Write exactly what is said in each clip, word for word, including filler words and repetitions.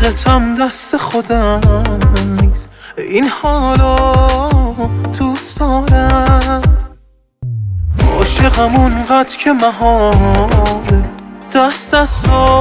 عاشقتم دست خودم نیست، این حالا دوست دارم. عاشقم اونقدر که محاله دست از تو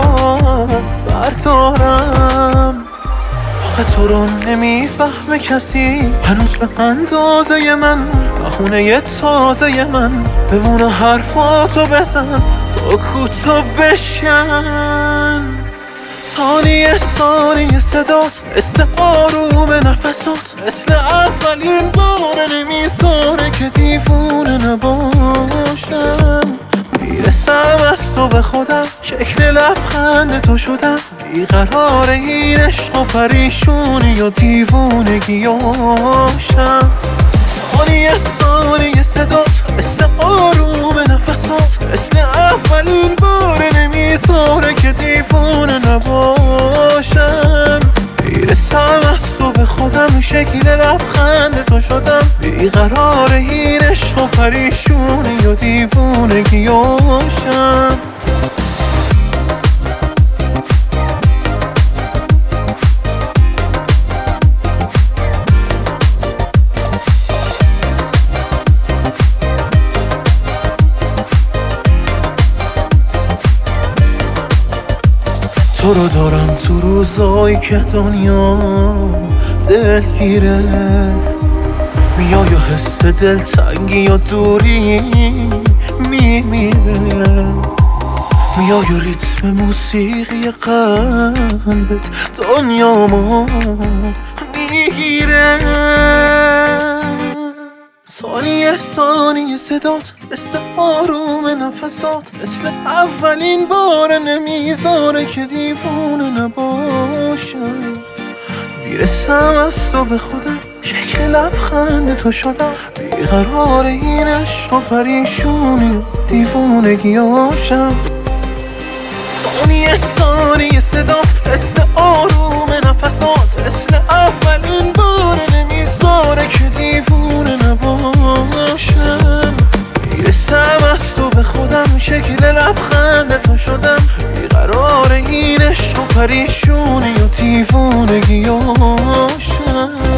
بردارم. آخه تو رو نمیفهمه کسی هنوز به اندازه من، بخونه تازه من بمونه حرفاتو بزن سکوتو بشکن. ثانیه ثانیه صدات مثل آروم نفسات، مثل اولین بار نمیذاره که دیوونه نباشم. میرسم از تو به خودم، شکل لبخند تو شدم، بیقرار این عشق و پریشونی و دیوونگیاشم. ثانیه ثانیه صدات مثل آروم نفسات، مثل اولین بار نمیذاره که دیوونه نباشم. میرسم از تو به خودم، شکل لبخند تو شدم، بیقرار این عشق و پریشونی و دیوونگیاشم. تو رو دارم تو روزایی که دنیا دلگیره، میای و حس دلتنگی و دوری میمیره، میای و ریتم موسیقی قلبت دنیامو میگیره. ثانیه ثانیه صدات مثل آروم نفسات، مثل اولین بار نمیذاره که دیوونه نباشم. میرسم از تو به خودم، شکل لبخند تو شدم، بیقرار این عشق و پریشونی و دیوونگیاشم. ثانیه ثانیه صدات مثل آروم نفسات، مثل اولین بار نمیذاره که دیوونه نباشم. میرسم از تو به خودم، شکل لبخند تو شدم، بیقرار این عشق و پریشونی و دیوونگیاشم.